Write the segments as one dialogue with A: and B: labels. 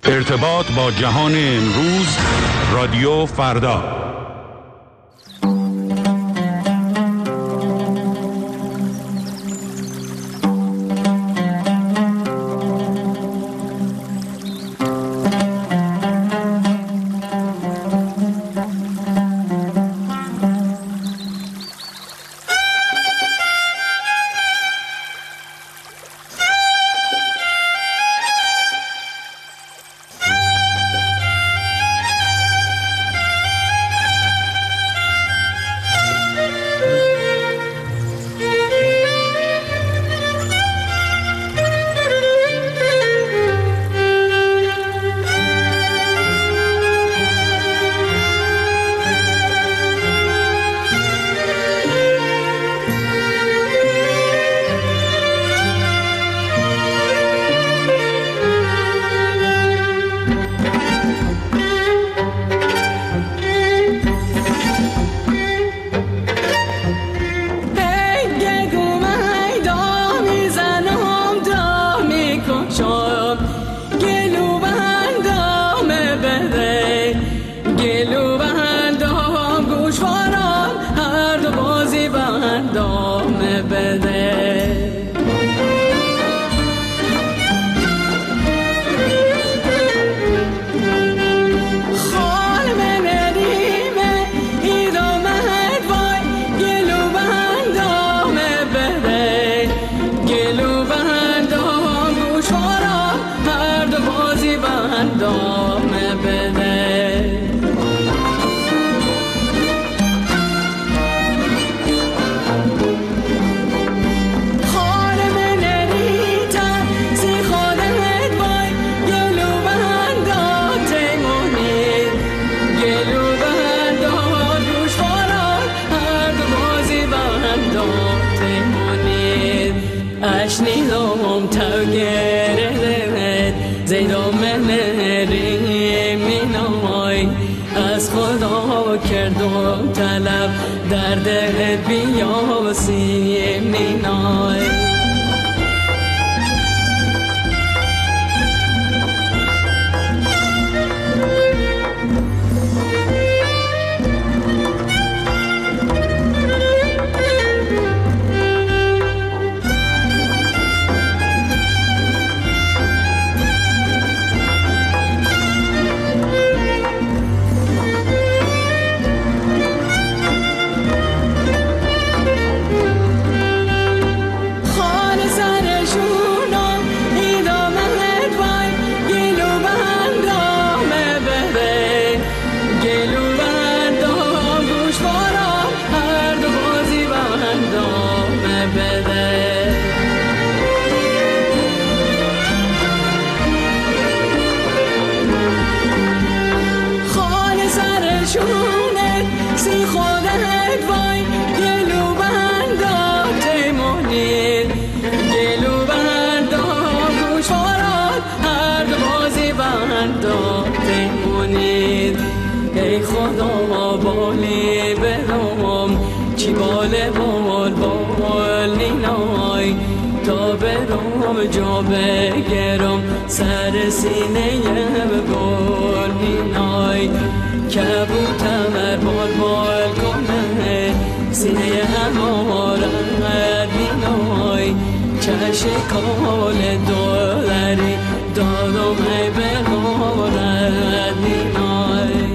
A: ارتباط با جهان امروز، رادیو فردا.
B: جا بگرم سر سینه بگل مینای کبوتر بال بال کنه سینه همارد مینای چشم کال دولری دادم بگارد مینای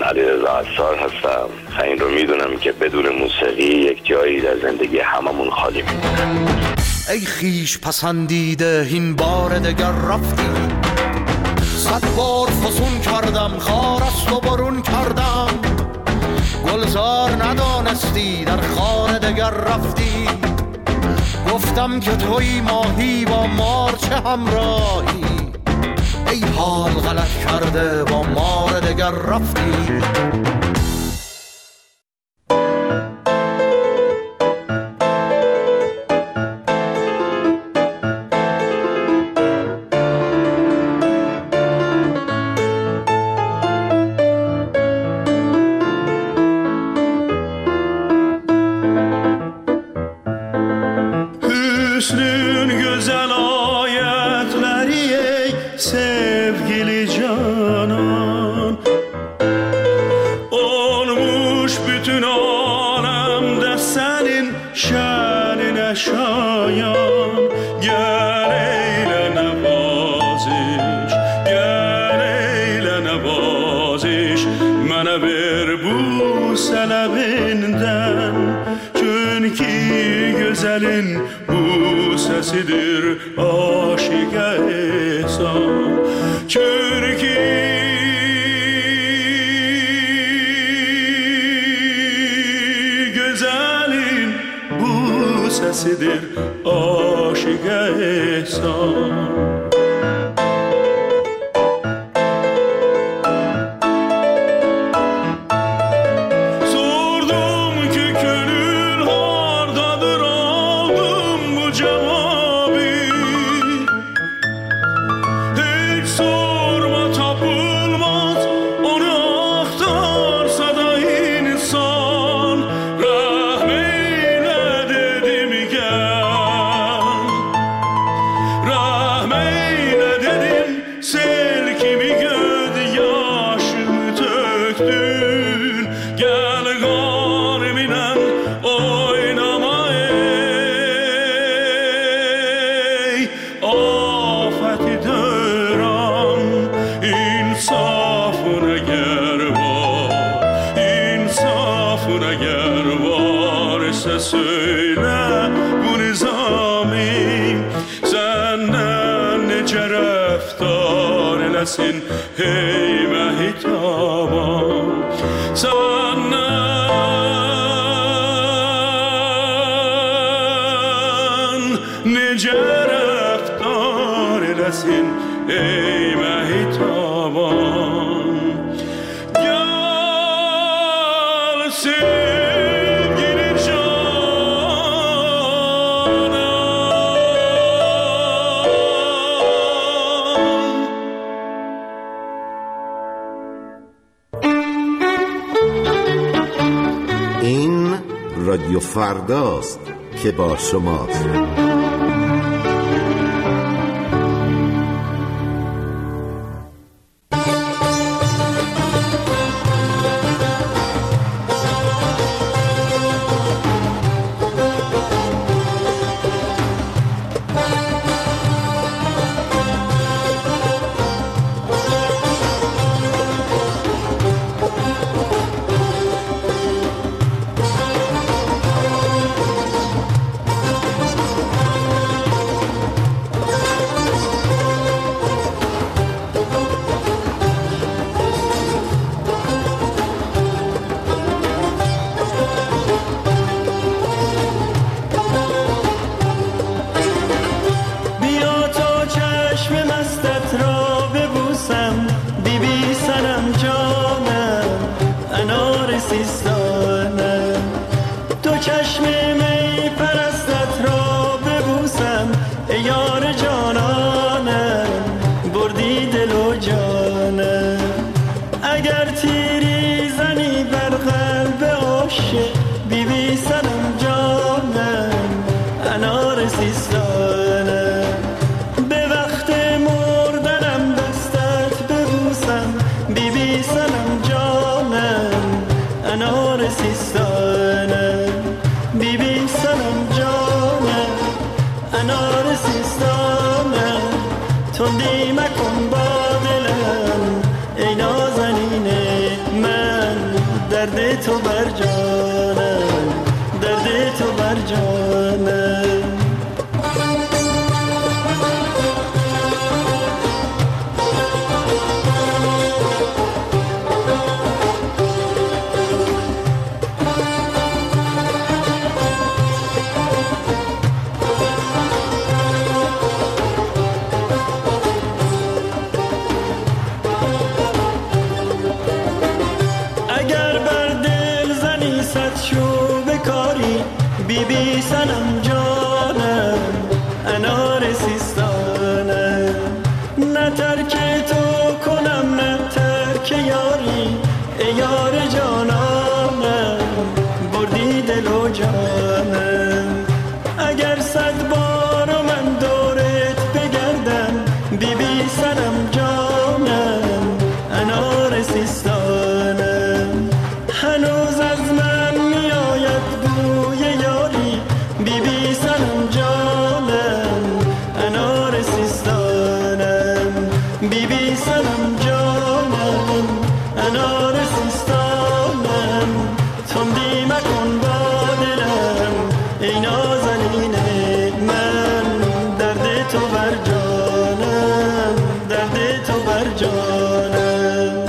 C: علیرضا عصار هستم. این رو میدونم که بدون موسیقی یک جایی در زندگی هممون خالی میمونه.
D: ای خیش پسندیده این بار دگر رفتی، 100 بار فسون کردم خارست و برون کردم، گلزار ندانستی در خانه دگر رفتی، گفتم که توی ماهی با مار چه همراهی، ای حال غلط کرده با مار دگر رفتی.
E: رادیو فرداست که با شماست.
F: I know راحت شو بکاری بی بی سنم جانم انار سیستانم نه ترک تو کنم نه ترک یاری ای یار جانانم بردی دل و جانم اگر 100 بار من دورت بگردم بی بی سنم جانم انار سیستانم هنوز از من میآید بوی یاری بی بی سنم جانم انار سیستانم بی بی سنم جانم انار سیستانم تندی مکن با دلم ای نازنین من درد تو بر جانم درد تو بر جانم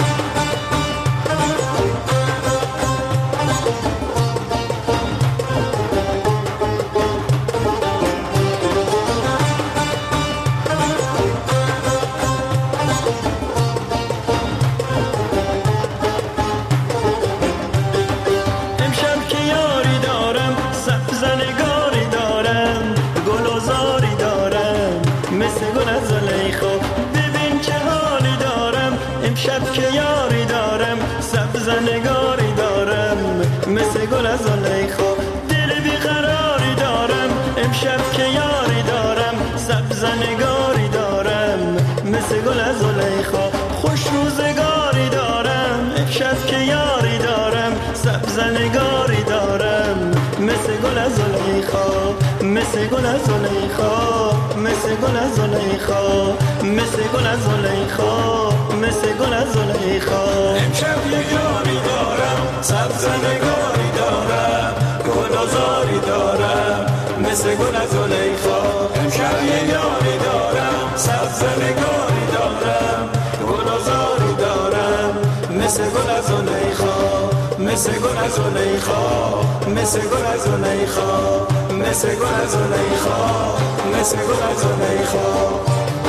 F: امشب که یاری دارم سبز نگاری دارم گل و زاری دارم مثل گل از زلیخا ببین چه حالی دارم امشب که یاری دارم سبز نگاری دارم مثل گل از زلیخا دل بیقراری دارم امشب که یاری دارم سبز نگاری دارم مثل گل از زلیخا خوش روزگاری دارم امشب که یاری دارم سبز نگاری دارم مثل گل از زلیخا مثل گل از زلیخا مثل گل از زلیخا مثل گل از زلیخا مثل گل از زلیخا امشب یاری دارم سبز نگاری دارم گل و زاری دارم مثل گل از زلیخا امشب یاری دارم سبز نگاری دارم گل و زاری دارم مثل گل از زلیخا مثل گل از زلیخا مثل گل از زلیخا مثل گل از زلیخا مثل گل از زلیخا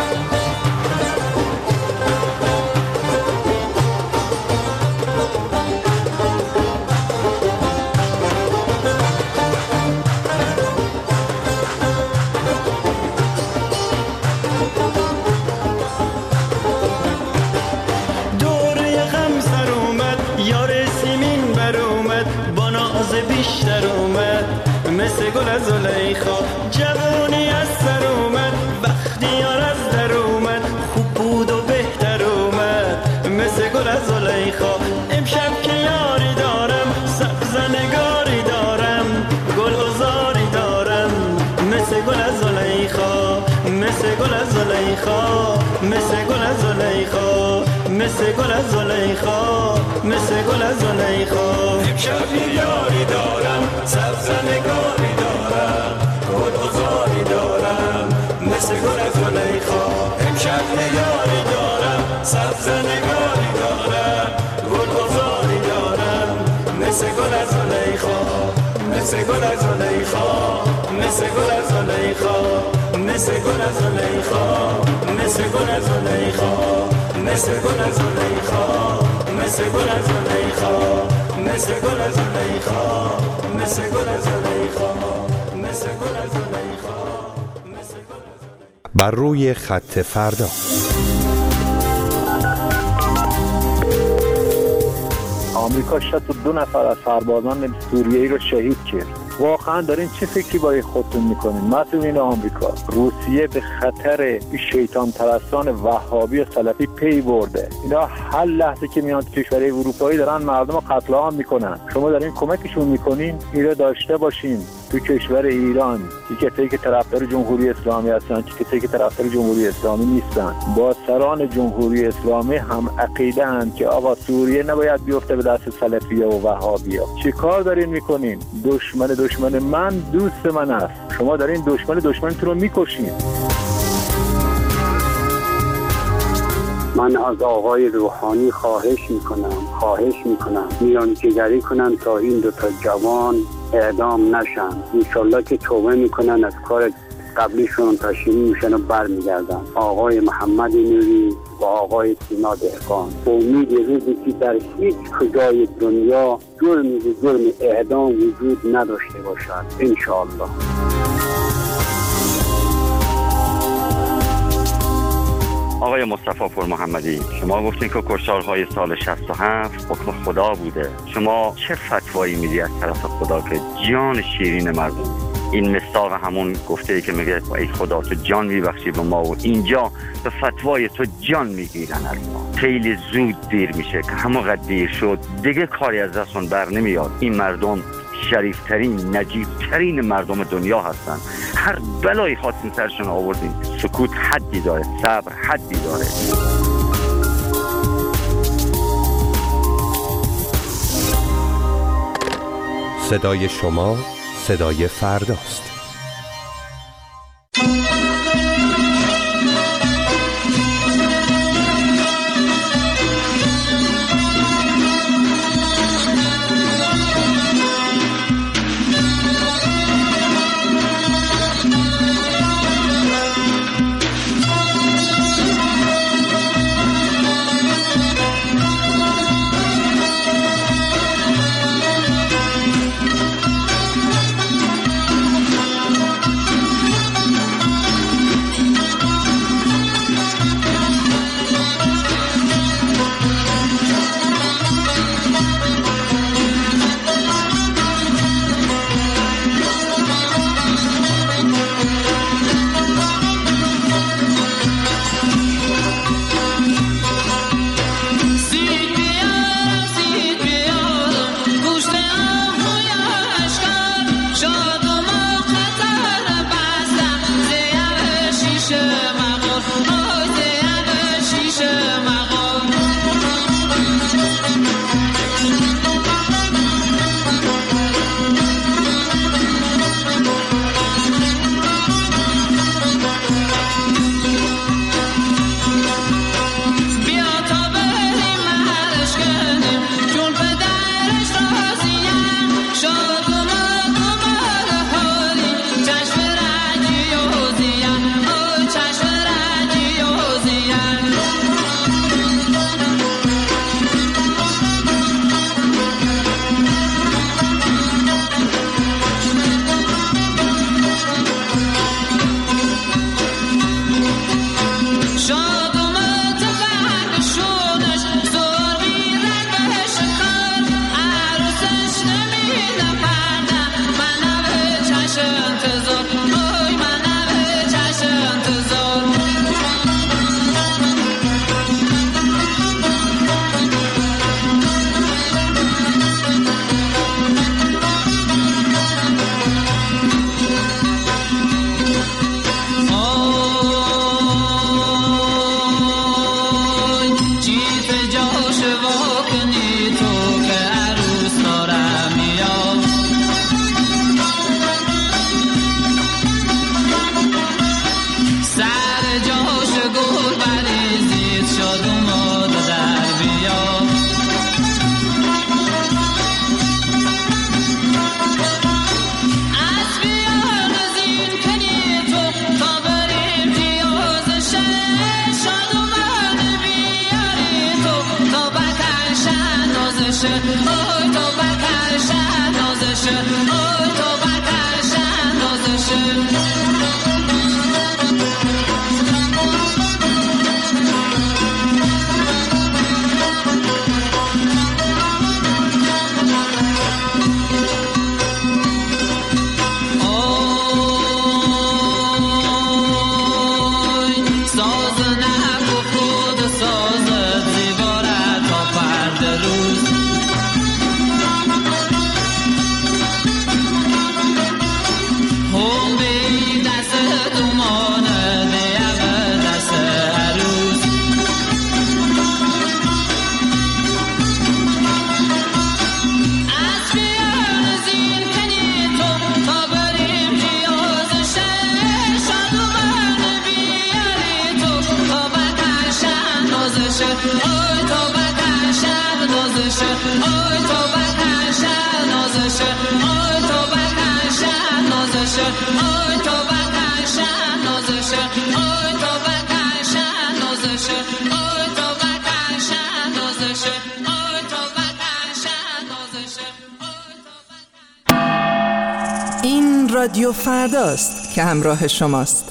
F: بیشتر اومد مثل گل از زلیخا جوانی از سر اومد بختیار از در اومد خوب بود و بهتر اومد مثل گل از زلیخا امشب که یاری دارم سبز نگاری دارم گل و زاری دارم مثل گل از زلیخا مثل گل از زلیخا مثل گل از زلیخا مثل گل از زلیخا مثل گل از زلیخا امشب یاری دارم سبز نگاری دارم گل و زاری دارم مثل گل از زلیخا امشب یاری دارم سبز نگاری دارم گل و زاری دارم مثل گل از زلیخا مثل گل از زلیخا مثل گل از زلیخا مثل گل از زلیخا مثل گل از زلیخا مثل گل از زلیخا مثل گل از زلیخا مثل گل از زلیخا مثل گل از زلیخا مثل گل از زلیخا
G: بر روی خط فردا.
H: آمریکا 62 نفر از سربازان سوریه‌ای رو شهید کرد. واقعا دارین چه فکری برای خودتون میکنین؟ مسئولین آمریکا، روسیه به خطر شیطان پرستان وهابی و سلفی پی برده. اینا هر لحظه که میان تو کشورهای اروپایی دارن مردم رو قتل عام میکنن. شما دارین کمکشون میکنین اینا داشته باشین. تو کشور ایران کسایی که طرفدار جمهوری اسلامی هستن، کسایی که طرفدار جمهوری اسلامی نیستن، با سران جمهوری اسلامی هم عقیده اند که آقا سوریه نباید بیفته به دست سلفیه و وهابیا. چی کار دارین میکنین؟ دشمن من دوست من است. شما دارین دشمنتون رو میکشین.
I: من از آقای روحانی خواهش میکنم میانجیگری کنن تا این 2 جوان اعدام نشن. انشالله که توبه میکنن از کار قبلیشون تا شیرین میشن و برمیگردن. آقای محمد نوری و آقای سینا دهقان. امید روزی که در هیچ کجای دنیا جرمی به جرم اعدام وجود نداشته باشد انشاءالله.
C: آقای مصطفی پور محمدی، شما گفتین که کشتارهای سال 67 حکم خدا بوده. شما چه فتوایی میدی از طرف خدا که جان شیرین مردم؟ این مصداق همون گفته ای که میگه ای خدا تو جان میبخشی به ما و اینجا به فتوای تو جان میگیرن از ما. خیلی زود دیر میشه که همونقدر دیر شد دیگه کاری از دستون بر نمیاد. این مردم شریفترین نجیبترین مردم دنیا هستن. هر بلایی خواستین سرشون آوردین. سکوت حدی داره، صبر حدی داره.
G: صدای شما صدای فرداست.
J: ای تو این رادیو فرداست که همراه شماست.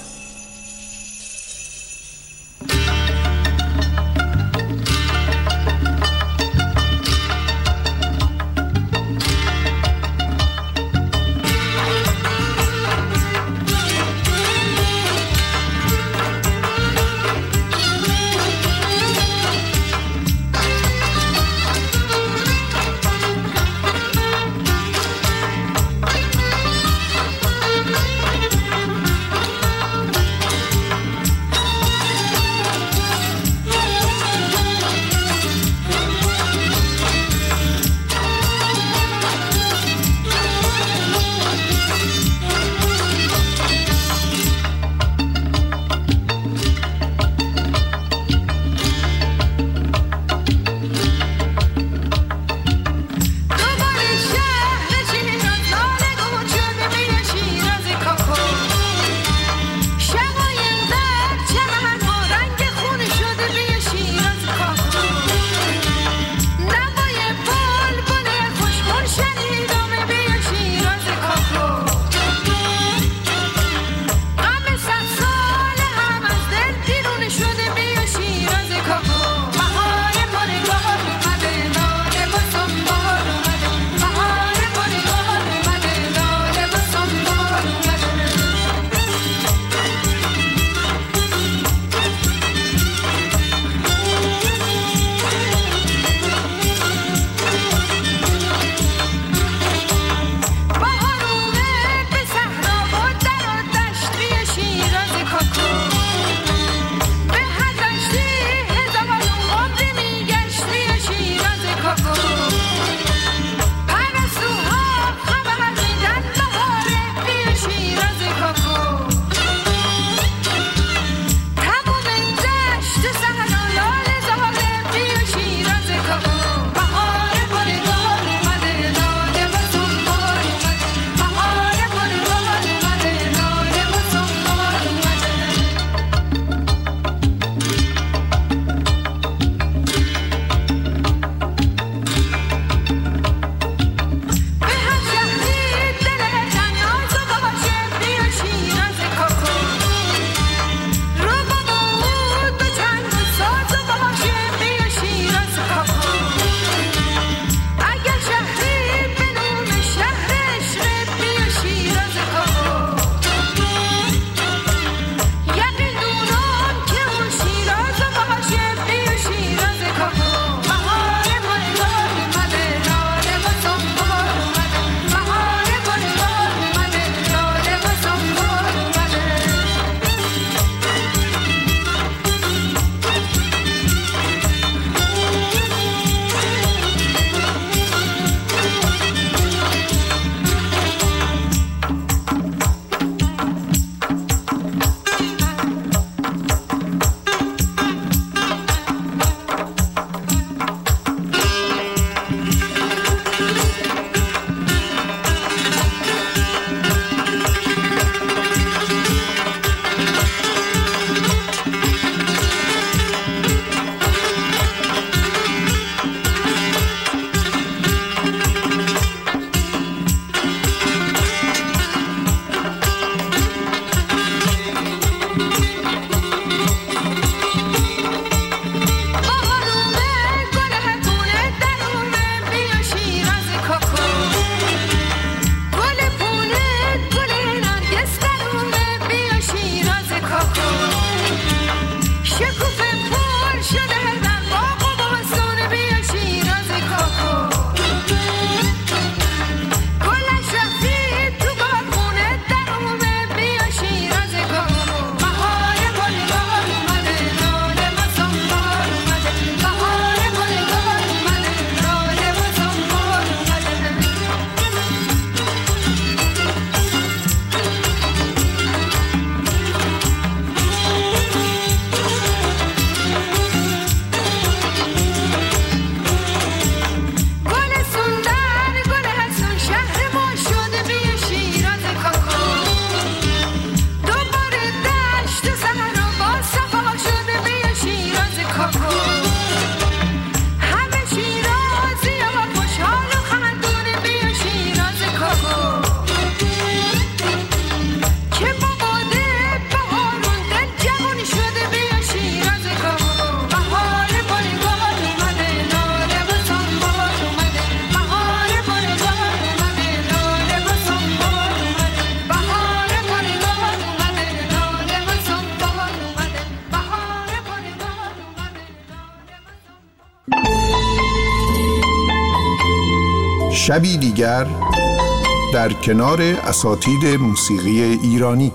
K: شبی دیگر در کنار اساتید موسیقی ایرانی.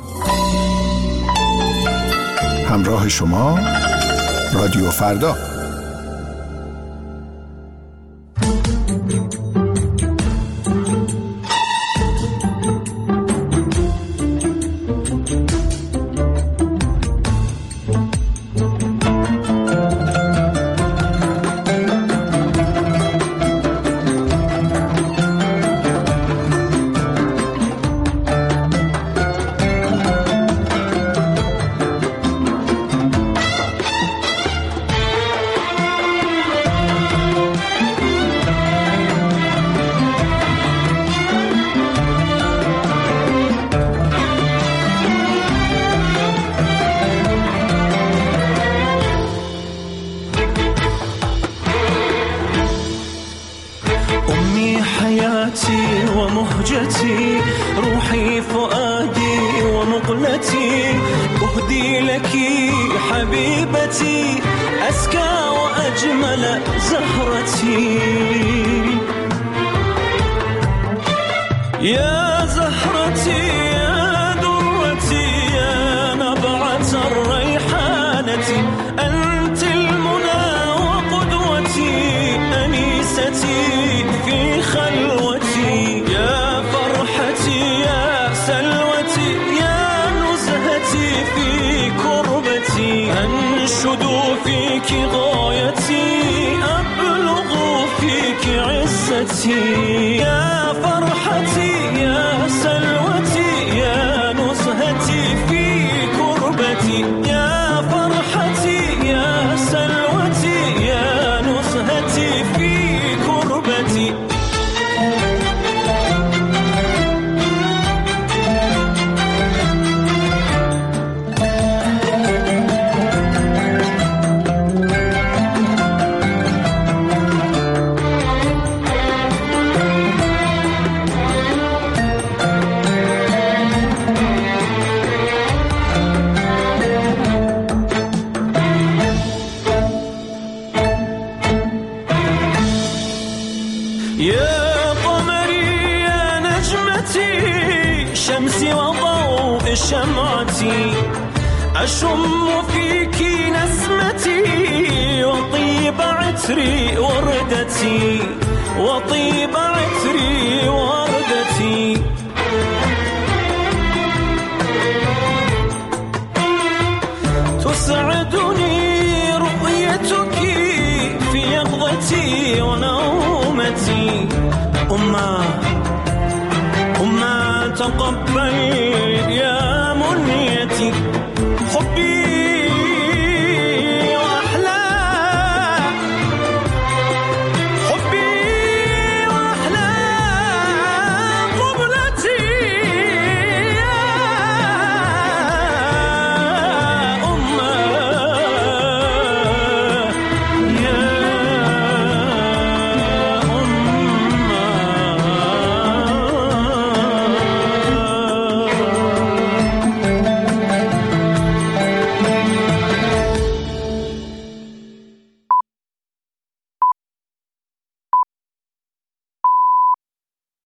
K: همراه شما رادیو فردا.
F: ومهجتي روحي فؤادي ومقلتي أهدي لك حبيبتي أزكى وأجمل زهرتي يا زهرتي يا درتي يا نبعة الريحانة أنت المنى وقدوتي أنيستي في خلوتي يا فرحتي يا سلوتي يا نزهتي في كربتي أنشد فيك غايتي أبلغ فيك عزتي يا فرحتي يا سلوتي يا نزهتي في كربتي يا فرحتي يا سلوتي يا نزهتي في كربتي يا قمري يا نجمتي شمسي وضوء شمعتي أشم فيك نسمتي وطيب عطري وردتي وطيب عطري وردتي تسعدني رؤيتك في يقظتي ونومتي أمة تقبل يا